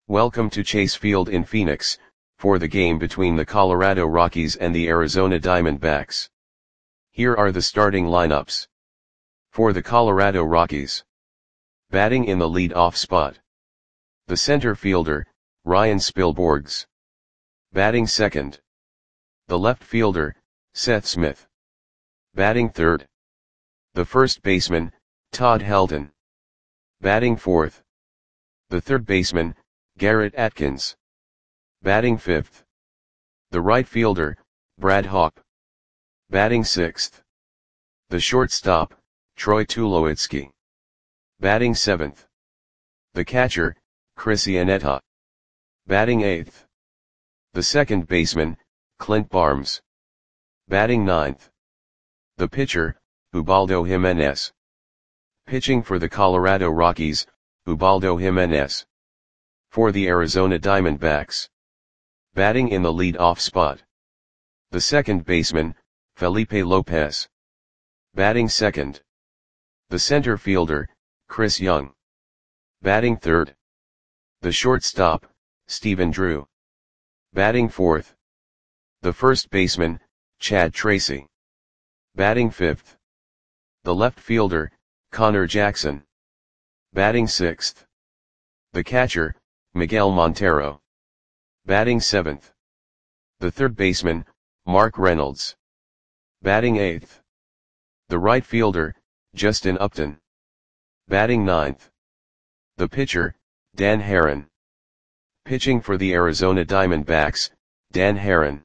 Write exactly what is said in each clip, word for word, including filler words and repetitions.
Welcome to Chase Field in Phoenix, for the game between the Colorado Rockies and the Arizona Diamondbacks. Here are the starting lineups. For the Colorado Rockies. Batting in the lead-off spot. The center fielder, Ryan Spilborghs. Batting second. The left fielder, Seth Smith. Batting third. The first baseman, Todd Helton. Batting fourth. The third baseman, Garrett Atkins. Batting fifth. The right fielder, Brad Hawpe. Batting sixth. The shortstop, Troy Tulowitzki. Batting seventh. The catcher, Chris Iannetta. Batting eighth. The second baseman, Clint Barnes. Batting ninth. The pitcher, Ubaldo Jimenez. Pitching for the Colorado Rockies, Ubaldo Jimenez. For the Arizona Diamondbacks. Batting in the lead-off spot. The second baseman, Felipe Lopez. Batting second. The center fielder, Chris Young. Batting third. The shortstop, Stephen Drew. Batting fourth. The first baseman, Chad Tracy. Batting fifth. The left fielder, Connor Jackson. Batting sixth. The catcher, Miguel Montero. Batting seventh. The third baseman, Mark Reynolds. Batting eighth. The right fielder, Justin Upton. Batting ninth. The pitcher, Dan Haren. Pitching for the Arizona Diamondbacks, Dan Haren.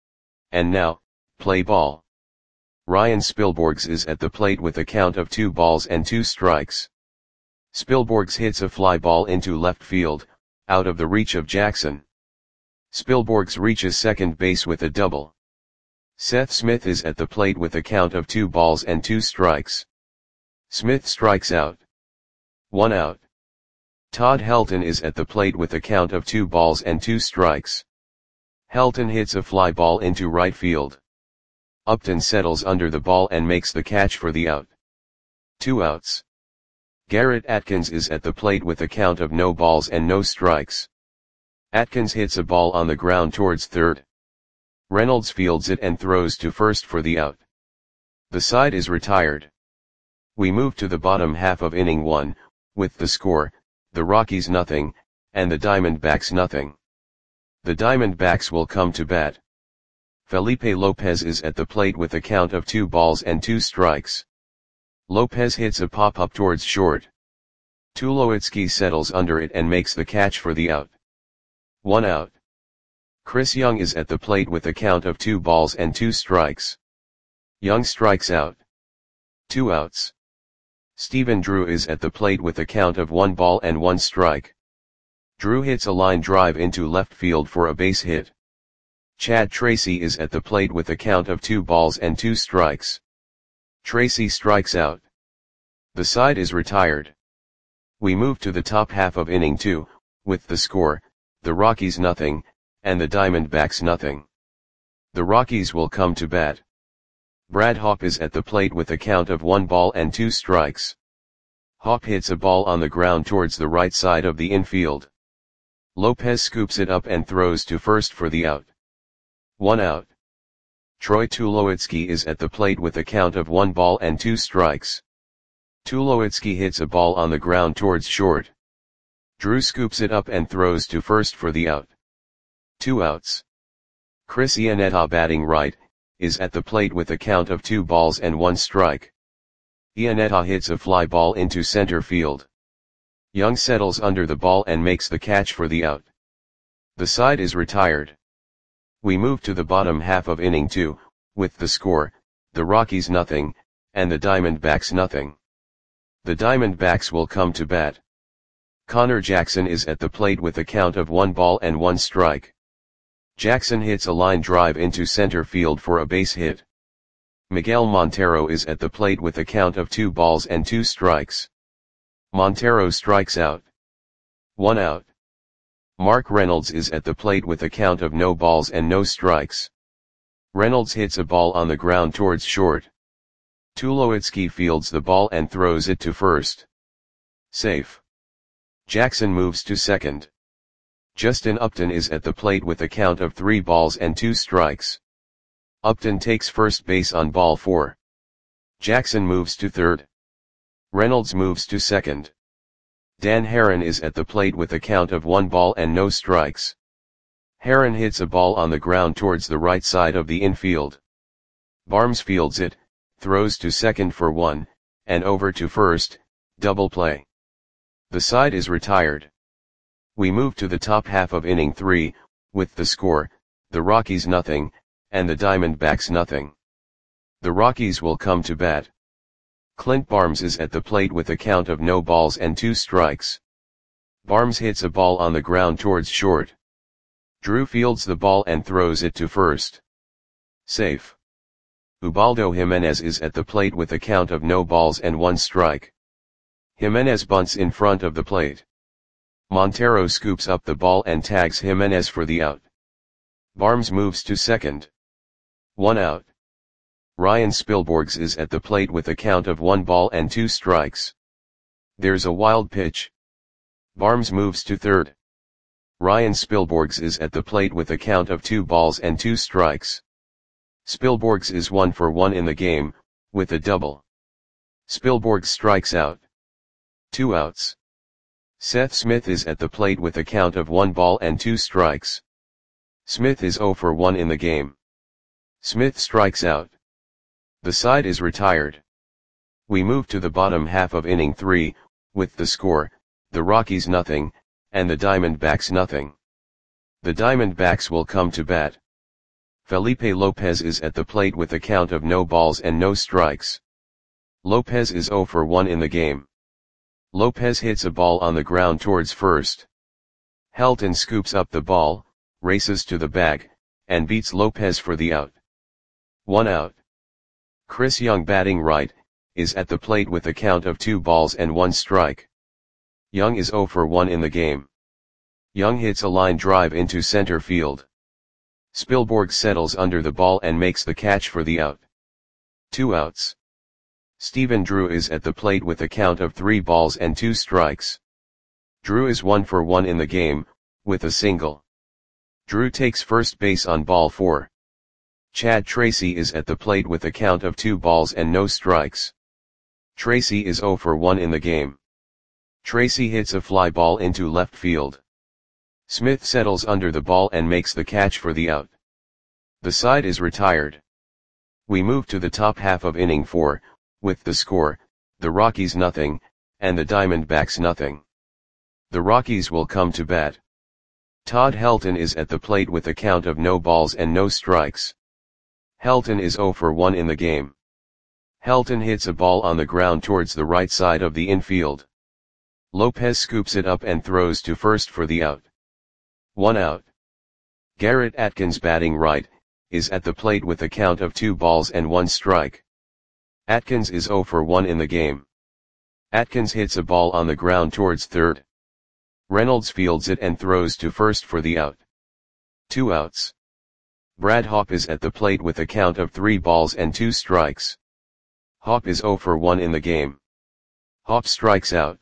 And now, play ball. Ryan Spilborghs is at the plate with a count of two balls and two strikes. Spilborghs hits a fly ball into left field, out of the reach of Jackson. Spilborghs reaches second base with a double. Seth Smith is at the plate with a count of two balls and two strikes. Smith strikes out. One out. Todd Helton is at the plate with a count of two balls and two strikes. Helton hits a fly ball into right field. Upton settles under the ball and makes the catch for the out. Two outs. Garrett Atkins is at the plate with a count of no balls and no strikes. Atkins hits a ball on the ground towards third. Reynolds fields it and throws to first for the out. The side is retired. We move to the bottom half of inning one, with the score, the Rockies nothing, and the Diamondbacks nothing. The Diamondbacks will come to bat. Felipe Lopez is at the plate with a count of two balls and two strikes. Lopez hits a pop-up towards short. Tulowitzki settles under it and makes the catch for the out. One out. Chris Young is at the plate with a count of two balls and two strikes. Young strikes out. Two outs. Stephen Drew is at the plate with a count of one ball and one strike. Drew hits a line drive into left field for a base hit. Chad Tracy is at the plate with a count of two balls and two strikes. Tracy strikes out. The side is retired. We move to the top half of inning two, with the score, the Rockies nothing, and the Diamondbacks nothing. The Rockies will come to bat. Brad Hawpe is at the plate with a count of one ball and two strikes. Hawpe hits a ball on the ground towards the right side of the infield. Lopez scoops it up and throws to first for the out. One out. Troy Tulowitzki is at the plate with a count of one ball and two strikes. Tulowitzki hits a ball on the ground towards short. Drew scoops it up and throws to first for the out. Two outs. Chris Iannetta, batting right, is at the plate with a count of two balls and one strike. Iannetta hits a fly ball into center field. Young settles under the ball and makes the catch for the out. The side is retired. We move to the bottom half of inning two, with the score, the Rockies nothing, and the Diamondbacks nothing. The Diamondbacks will come to bat. Connor Jackson is at the plate with a count of one ball and one strike. Jackson hits a line drive into center field for a base hit. Miguel Montero is at the plate with a count of two balls and two strikes. Montero strikes out. One out. Mark Reynolds is at the plate with a count of no balls and no strikes. Reynolds hits a ball on the ground towards short. Tulowitzki fields the ball and throws it to first. Safe. Jackson moves to second. Justin Upton is at the plate with a count of three balls and two strikes. Upton takes first base on ball four. Jackson moves to third. Reynolds moves to second. Dan Haren is at the plate with a count of one ball and no strikes. Haren hits a ball on the ground towards the right side of the infield. Barnes fields it, throws to second for one, and over to first, double play. The side is retired. We move to the top half of inning three, with the score, the Rockies nothing, and the Diamondbacks nothing. The Rockies will come to bat. Clint Barnes is at the plate with a count of no balls and two strikes. Barnes hits a ball on the ground towards short. Drew fields the ball and throws it to first. Safe. Ubaldo Jimenez is at the plate with a count of no balls and one strike. Jimenez bunts in front of the plate. Montero scoops up the ball and tags Jimenez for the out. Barnes moves to second. One out. Ryan Spilborghs is at the plate with a count of one ball and two strikes. There's a wild pitch. Barnes moves to third. Ryan Spilborghs is at the plate with a count of two balls and two strikes. Spilborghs is one for one in the game, with a double. Spilborghs strikes out. Two outs. Seth Smith is at the plate with a count of one ball and two strikes. Smith is zero for one in the game. Smith strikes out. The side is retired. We move to the bottom half of inning three, with the score, the Rockies nothing, and the Diamondbacks nothing. The Diamondbacks will come to bat. Felipe Lopez is at the plate with a count of no balls and no strikes. Lopez is zero for one in the game. Lopez hits a ball on the ground towards first. Helton scoops up the ball, races to the bag, and beats Lopez for the out. One out. Chris Young, batting right, is at the plate with a count of two balls and one strike. Young is zero for one in the game. Young hits a line drive into center field. Spilborghs settles under the ball and makes the catch for the out. Two outs. Stephen Drew is at the plate with a count of three balls and two strikes. Drew is one for one in the game, with a single. Drew takes first base on ball four. Chad Tracy is at the plate with a count of two balls and no strikes. Tracy is zero for one in the game. Tracy hits a fly ball into left field. Smith settles under the ball and makes the catch for the out. The side is retired. We move to the top half of inning four, with the score, the Rockies nothing, and the Diamondbacks nothing. The Rockies will come to bat. Todd Helton is at the plate with a count of no balls and no strikes. Helton is zero for one in the game. Helton hits a ball on the ground towards the right side of the infield. Lopez scoops it up and throws to first for the out. One out. Garrett Atkins, batting right, is at the plate with a count of two balls and one strike. Atkins is zero for one in the game. Atkins hits a ball on the ground towards third. Reynolds fields it and throws to first for the out. Two outs. Brad Hawpe is at the plate with a count of three balls and two strikes. Hawpe is zero for one in the game. Hawpe strikes out.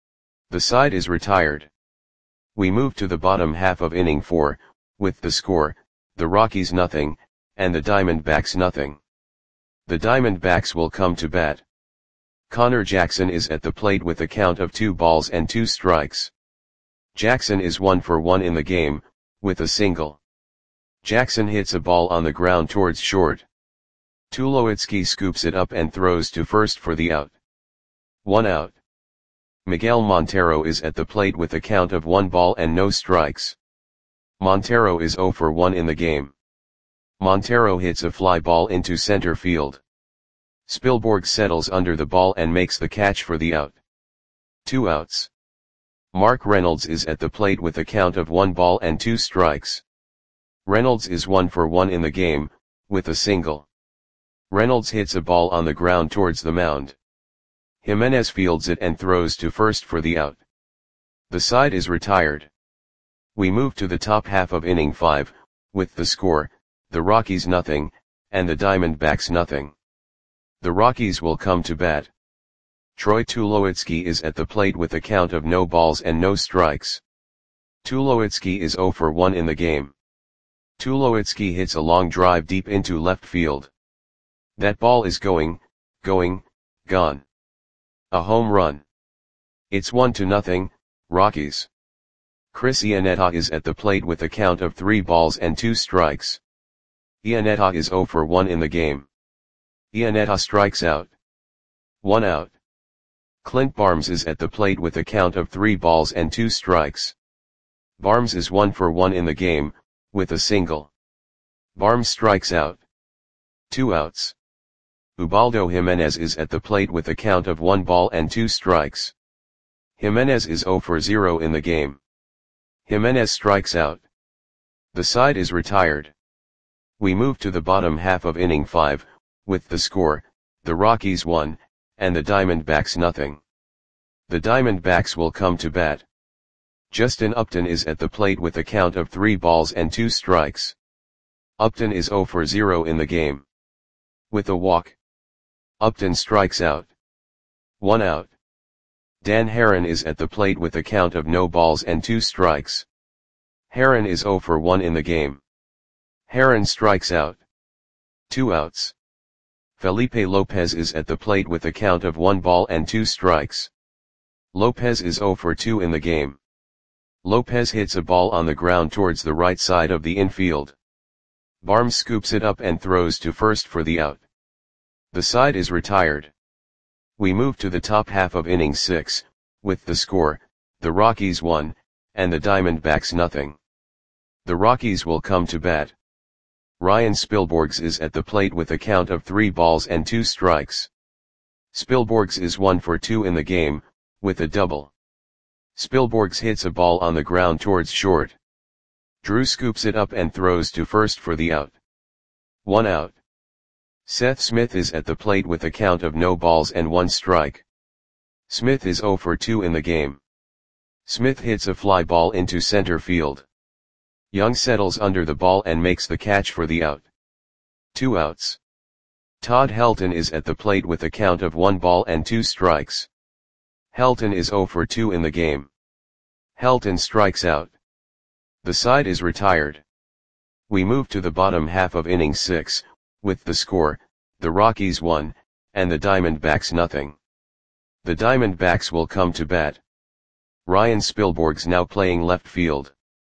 The side is retired. We move to the bottom half of inning four, with the score, the Rockies nothing, and the Diamondbacks nothing. The Diamondbacks will come to bat. Connor Jackson is at the plate with a count of two balls and two strikes. Jackson is one for one in the game, with a single. Jackson hits a ball on the ground towards short. Tulowitzki scoops it up and throws to first for the out. One out. Miguel Montero is at the plate with a count of one ball and no strikes. Montero is zero for one in the game. Montero hits a fly ball into center field. Spilborghs settles under the ball and makes the catch for the out. Two outs. Mark Reynolds is at the plate with a count of one ball and two strikes. Reynolds is one for one in the game, with a single. Reynolds hits a ball on the ground towards the mound. Jimenez fields it and throws to first for the out. The side is retired. We move to the top half of inning five, with the score, the Rockies nothing, and the Diamondbacks nothing. The Rockies will come to bat. Troy Tulowitzki is at the plate with a count of no balls and no strikes. Tulowitzki is zero for one in the game. Tulowitzki hits a long drive deep into left field. That ball is going, going, gone. A home run. It's one to nothing, Rockies. Chris Iannetta is at the plate with a count of three balls and two strikes. Iannetta is zero for one in the game. Iannetta strikes out. One out. Clint Barnes is at the plate with a count of three balls and two strikes. Barnes is one for one in the game, with a single. Barnes strikes out. Two outs. Ubaldo Jimenez is at the plate with a count of one ball and two strikes. Jimenez is zero for zero in the game. Jimenez strikes out. The side is retired. We move to the bottom half of inning five, with the score, the Rockies one, and the Diamondbacks nothing. The Diamondbacks will come to bat. Justin Upton is at the plate with a count of three balls and two strikes. Upton is zero for zero in the game. With a walk, Upton strikes out. One out. Dan Haren is at the plate with a count of no balls and two strikes. Haren is zero for one in the game. Haren strikes out. Two outs. Felipe Lopez is at the plate with a count of one ball and two strikes. Lopez is zero for two in the game. Lopez hits a ball on the ground towards the right side of the infield. Barnes scoops it up and throws to first for the out. The side is retired. We move to the top half of inning six, with the score, the Rockies one, and the Diamondbacks nothing. The Rockies will come to bat. Ryan Spilborghs is at the plate with a count of three balls and two strikes. Spilborghs is one for two in the game, with a double. Spilborghs hits a ball on the ground towards short. Drew scoops it up and throws to first for the out. One out. Seth Smith is at the plate with a count of no balls and one strike. Smith is zero for two in the game. Smith hits a fly ball into center field. Young settles under the ball and makes the catch for the out. Two outs. Todd Helton is at the plate with a count of one ball and two strikes. Helton is zero for two in the game. Helton strikes out. The side is retired. We move to the bottom half of inning six, with the score, the Rockies one, and the Diamondbacks nothing. The Diamondbacks will come to bat. Ryan Spilborghs now playing left field.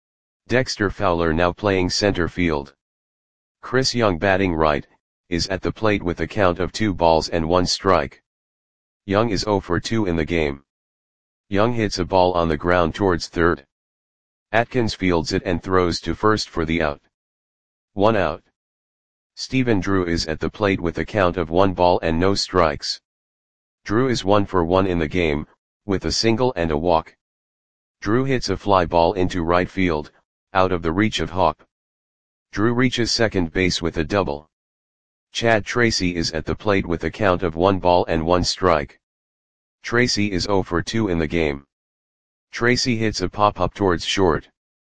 Dexter Fowler now playing center field. Chris Young batting right, is at the plate with a count of two balls and one strike. Young is zero for two in the game. Young hits a ball on the ground towards third. Atkins fields it and throws to first for the out. One out. Stephen Drew is at the plate with a count of one ball and no strikes. Drew is one for one in the game, with a single and a walk. Drew hits a fly ball into right field, out of the reach of Hop. Drew reaches second base with a double. Chad Tracy is at the plate with a count of one ball and one strike. Tracy is zero for two in the game. Tracy hits a pop-up towards short.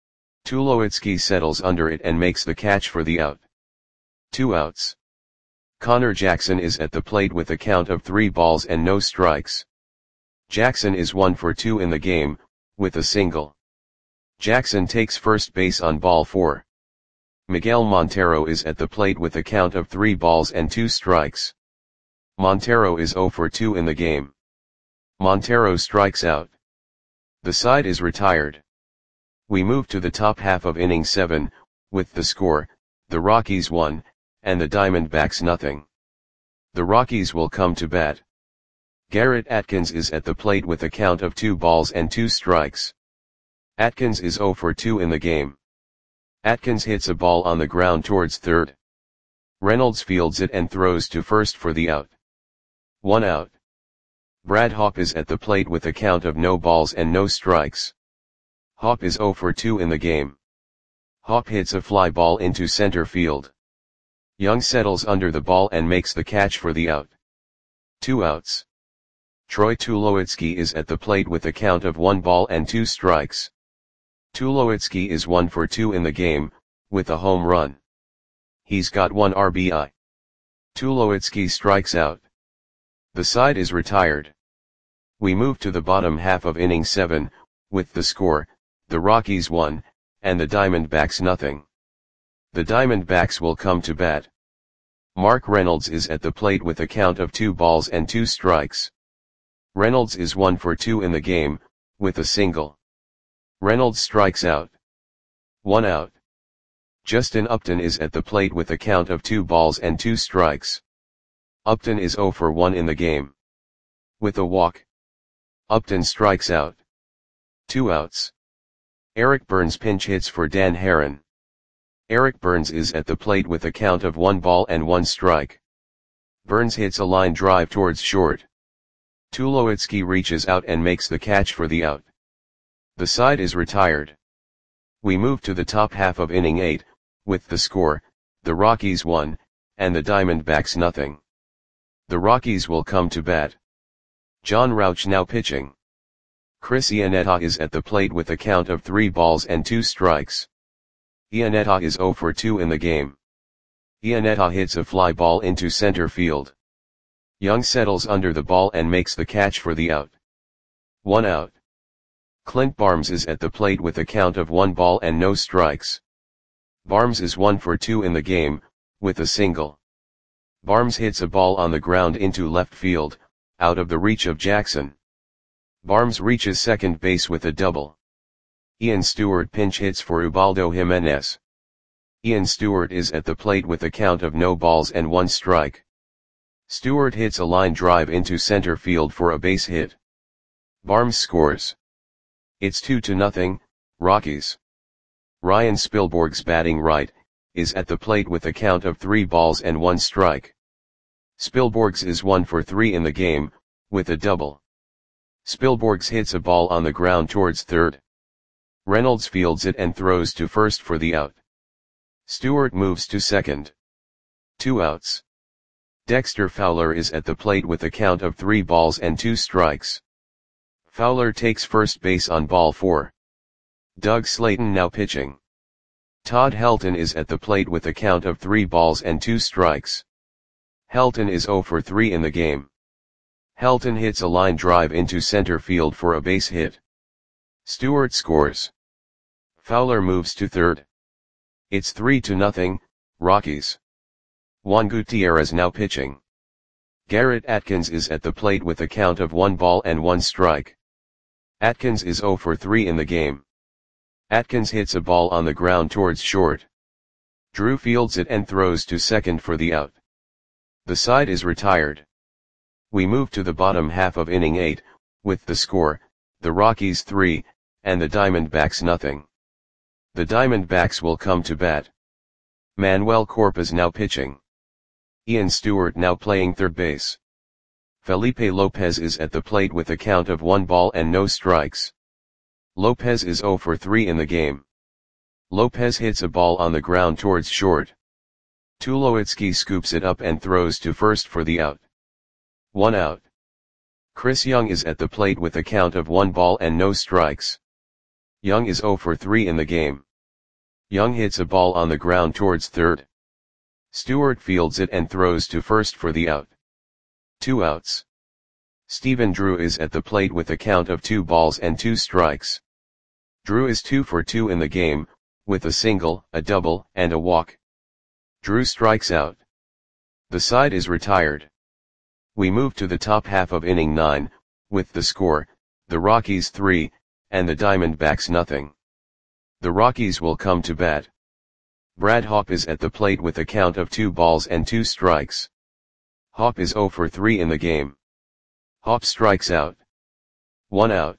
Tulowitzki settles under it and makes the catch for the out. Two outs. Connor Jackson is at the plate with a count of three balls and no strikes. Jackson is one for two in the game, with a single. Jackson takes first base on ball four. Miguel Montero is at the plate with a count of three balls and two strikes. Montero is zero for two in the game. Montero strikes out. The side is retired. We move to the top half of inning seven, with the score, the Rockies one, and the Diamondbacks nothing. The Rockies will come to bat. Garrett Atkins is at the plate with a count of two balls and two strikes. Atkins is zero for two in the game. Atkins hits a ball on the ground towards third. Reynolds fields it and throws to first for the out. One out. Brad Hawpe is at the plate with a count of no balls and no strikes. Hawpe is zero for two in the game. Hawpe hits a fly ball into center field. Young settles under the ball and makes the catch for the out. Two outs. Troy Tulowitzki is at the plate with a count of one ball and two strikes. Tulowitzki is one for two in the game, with a home run. He's got one R B I. Tulowitzki strikes out. The side is retired. We move to the bottom half of inning seven, with the score, the Rockies one, and the Diamondbacks nothing. The Diamondbacks will come to bat. Mark Reynolds is at the plate with a count of two balls and two strikes. Reynolds is one for two in the game, with a single. Reynolds strikes out. One out. Justin Upton is at the plate with a count of two balls and two strikes. Upton is zero for one in the game. With a walk. Upton strikes out. Two outs. Eric Burns pinch hits for Dan Haren. Eric Burns is at the plate with a count of one ball and one strike. Burns hits a line drive towards short. Tulowitzki reaches out and makes the catch for the out. The side is retired. We move to the top half of inning eight, with the score, the Rockies one, and the Diamondbacks nothing. The Rockies will come to bat. John Rauch now pitching. Chris Iannetta is at the plate with a count of three balls and two strikes. Iannetta is zero for two in the game. Iannetta hits a fly ball into center field. Young settles under the ball and makes the catch for the out. One out. Clint Barnes is at the plate with a count of one ball and no strikes. Barnes is one for two in the game, with a single. Barnes hits a ball on the ground into left field, out of the reach of Jackson. Barnes reaches second base with a double. Ian Stewart pinch hits for Ubaldo Jimenez. Ian Stewart is at the plate with a count of no balls and one strike. Stewart hits a line drive into center field for a base hit. Barnes scores. It's two to nothing, Rockies. Ryan Spilborghs batting right, is at the plate with a count of three balls and one strike. Spilborghs is one for three in the game, with a double. Spilborghs hits a ball on the ground towards third. Reynolds fields it and throws to first for the out. Stewart moves to second. Two outs. Dexter Fowler is at the plate with a count of three balls and two strikes. Fowler takes first base on ball four. Doug Slayton now pitching. Todd Helton is at the plate with a count of three balls and two strikes. Helton is zero for three in the game. Helton hits a line drive into center field for a base hit. Stewart scores. Fowler moves to third. It's three to nothing, Rockies. Juan Gutierrez now pitching. Garrett Atkins is at the plate with a count of one ball and one strike. Atkins is zero for three in the game. Atkins hits a ball on the ground towards short. Drew fields it and throws to second for the out. The side is retired. We move to the bottom half of inning eight, with the score, the Rockies three, and the Diamondbacks nothing. The Diamondbacks will come to bat. Manuel Corpus now pitching. Ian Stewart now playing third base. Felipe Lopez is at the plate with a count of one ball and no strikes. Lopez is zero for three in the game. Lopez hits a ball on the ground towards short. Tulowitzki scoops it up and throws to first for the out. One out. Chris Young is at the plate with a count of one ball and no strikes. Young is zero for three in the game. Young hits a ball on the ground towards third. Stewart fields it and throws to first for the out. Two outs. Stephen Drew is at the plate with a count of two balls and two strikes. Drew is two for two in the game, with a single, a double, and a walk. Drew strikes out. The side is retired. We move to the top half of inning nine, with the score, the Rockies three, and the Diamondbacks nothing. The Rockies will come to bat. Brad Hawpe is at the plate with a count of two balls and two strikes. Hawpe is zero for three in the game. Hawpe strikes out. One out.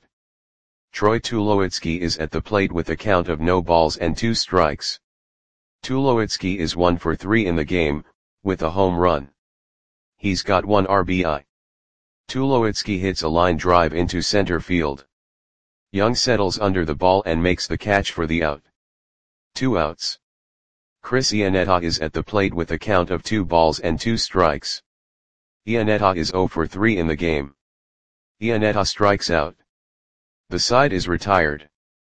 Troy Tulowitzki is at the plate with a count of no balls and two strikes. Tulowitzki is one for three in the game, with a home run. He's got one R B I. Tulowitzki hits a line drive into center field. Young settles under the ball and makes the catch for the out. Two outs. Chris Iannetta is at the plate with a count of two balls and two strikes. Iannetta is zero for three in the game. Iannetta strikes out. The side is retired.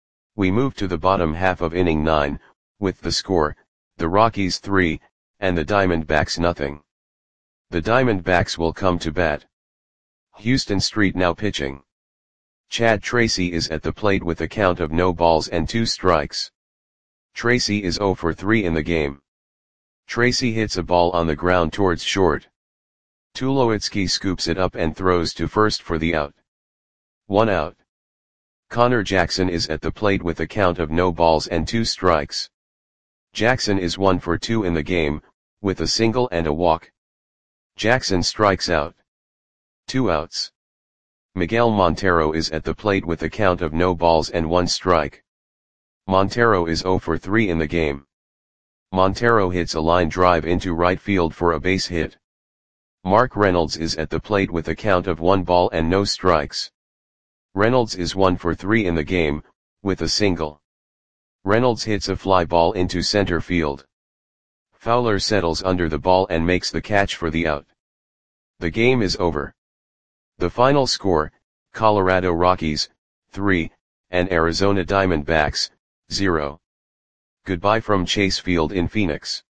We move to the bottom half of inning nine, with the score, the Rockies three, and the Diamondbacks nothing. The Diamondbacks will come to bat. Houston Street now pitching. Chad Tracy is at the plate with a count of no balls and two strikes. Tracy is zero for three in the game. Tracy hits a ball on the ground towards short. Tulowitzki scoops it up and throws to first for the out. One out. Connor Jackson is at the plate with a count of no balls and two strikes. Jackson is one for two in the game, with a single and a walk. Jackson strikes out. Two outs. Miguel Montero is at the plate with a count of no balls and one strike. Montero is zero for three in the game. Montero hits a line drive into right field for a base hit. Mark Reynolds is at the plate with a count of one ball and no strikes. Reynolds is one for three in the game, with a single. Reynolds hits a fly ball into center field. Fowler settles under the ball and makes the catch for the out. The game is over. The final score, Colorado Rockies, three, and Arizona Diamondbacks, zero. Goodbye from Chase Field in Phoenix.